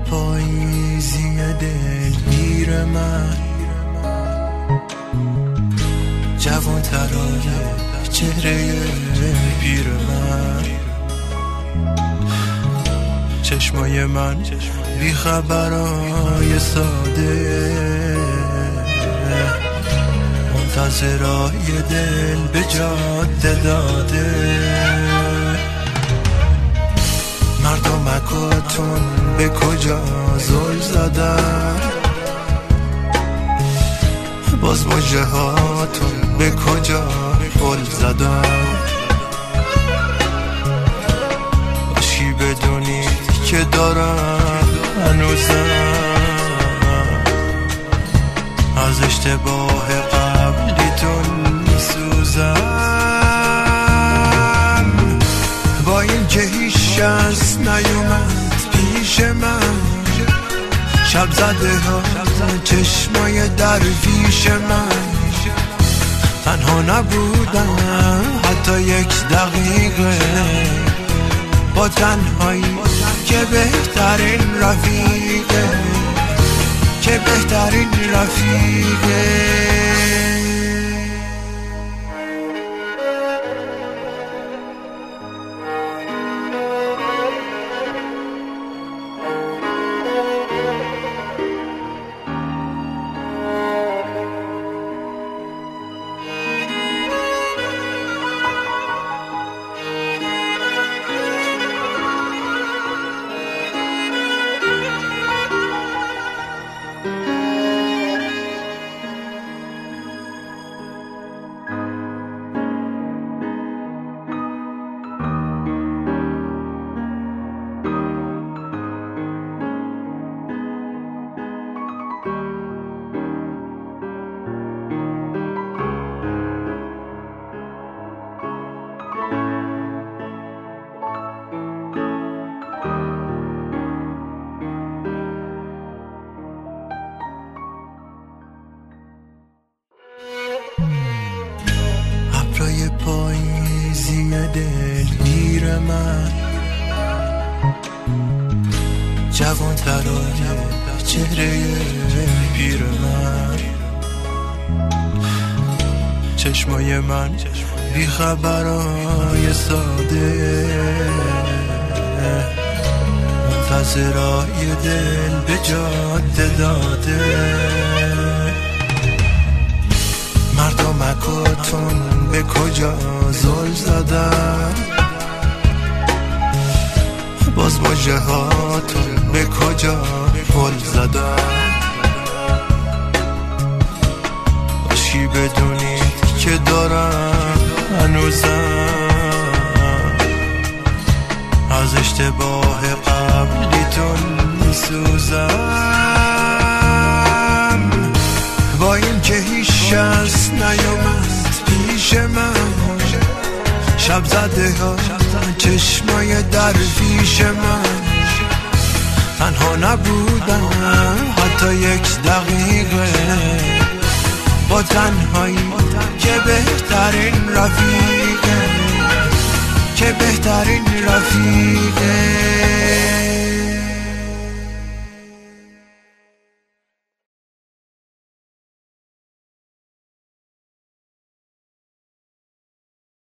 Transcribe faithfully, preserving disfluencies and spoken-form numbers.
پاییزی دلگیر من، جوان ترای چهره پیر من، چشمای من بی خبرای ساده، منتظرای دل به جاده داده. مردمکاتون به کجا زل زدن، باز مژه هاتون به کجا گل زدن. باشی بدونید که دارم هنوزم از اشتباه قبلیتون میسوزم. با این که هیچ کس نیومد پیش من، شب زده ها چشمای درویش من، تنها نبودم حتی یک دقیقه، با تنهایی که بهترین رفیقه، که بهترین رفیقه. ابرای پاییزی دلگیر من، جوان ترای چهره پیر من، چشمای من بی خبرای ساده، منتظرای دل به جاده داده. مردمکاتون به کجا زل زدن، باز مژه هاتون به کجا گل زدن. باشی بدونید که دارم هنوزم از اشتباه قبلیتون میسوزم. با این که هیچ کس نیومد پیش من، شب زده ها چشمای درویش من، تنها نبودم حتی یک دقیقه، با تنهایی که بهترین رفیقه، که بهترین رفیقه.